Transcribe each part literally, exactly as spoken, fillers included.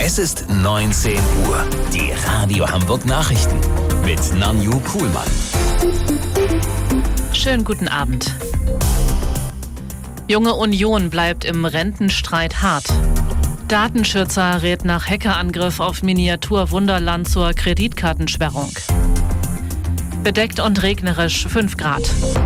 Es ist neunzehn Uhr. Die Radio Hamburg Nachrichten mit Nanju Kuhlmann. Schönen guten Abend. Junge Union bleibt im Rentenstreit hart. Datenschützer rät nach Hackerangriff auf Miniatur-Wunderland zur Kreditkartensperrung. Bedeckt und regnerisch fünf Grad.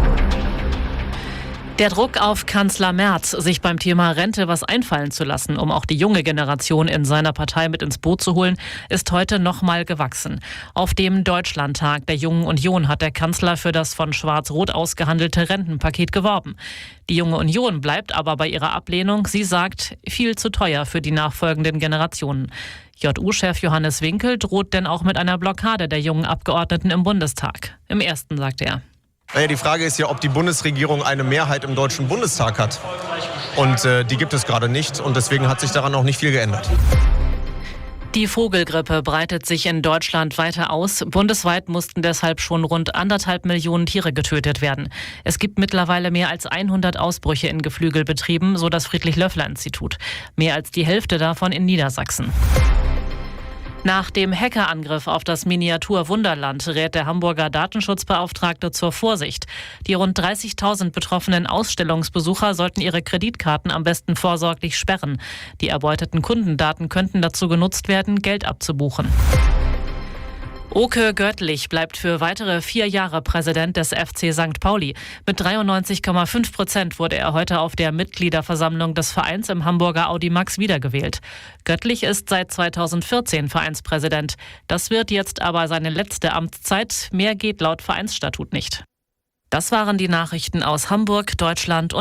Der Druck auf Kanzler Merz, sich beim Thema Rente was einfallen zu lassen, um auch die junge Generation in seiner Partei mit ins Boot zu holen, ist heute nochmal gewachsen. Auf dem Deutschlandtag der Jungen Union hat der Kanzler für das von Schwarz-Rot ausgehandelte Rentenpaket geworben. Die Junge Union bleibt aber bei ihrer Ablehnung. Sie sagt, viel zu teuer für die nachfolgenden Generationen. J U-Chef Johannes Winkel droht denn auch mit einer Blockade der jungen Abgeordneten im Bundestag. Im ersten sagt er: Naja, die Frage ist ja, ob die Bundesregierung eine Mehrheit im Deutschen Bundestag hat. Und äh, die gibt es gerade nicht. Und deswegen hat sich daran auch nicht viel geändert. Die Vogelgrippe breitet sich in Deutschland weiter aus. Bundesweit mussten deshalb schon rund anderthalb Millionen Tiere getötet werden. Es gibt mittlerweile mehr als hundert Ausbrüche in Geflügelbetrieben, so das Friedrich-Löffler-Institut. Mehr als die Hälfte davon in Niedersachsen. Nach dem Hackerangriff auf das Miniatur-Wunderland rät der Hamburger Datenschutzbeauftragte zur Vorsicht. Die rund dreißigtausend betroffenen Ausstellungsbesucher sollten ihre Kreditkarten am besten vorsorglich sperren. Die erbeuteten Kundendaten könnten dazu genutzt werden, Geld abzubuchen. Oke Göttlich bleibt für weitere vier Jahre Präsident des F C Sankt Pauli. Mit dreiundneunzig Komma fünf Prozent wurde er heute auf der Mitgliederversammlung des Vereins im Hamburger Audimax wiedergewählt. Göttlich ist seit zweitausendvierzehn Vereinspräsident. Das wird jetzt aber seine letzte Amtszeit. Mehr geht laut Vereinsstatut nicht. Das waren die Nachrichten aus Hamburg, Deutschland und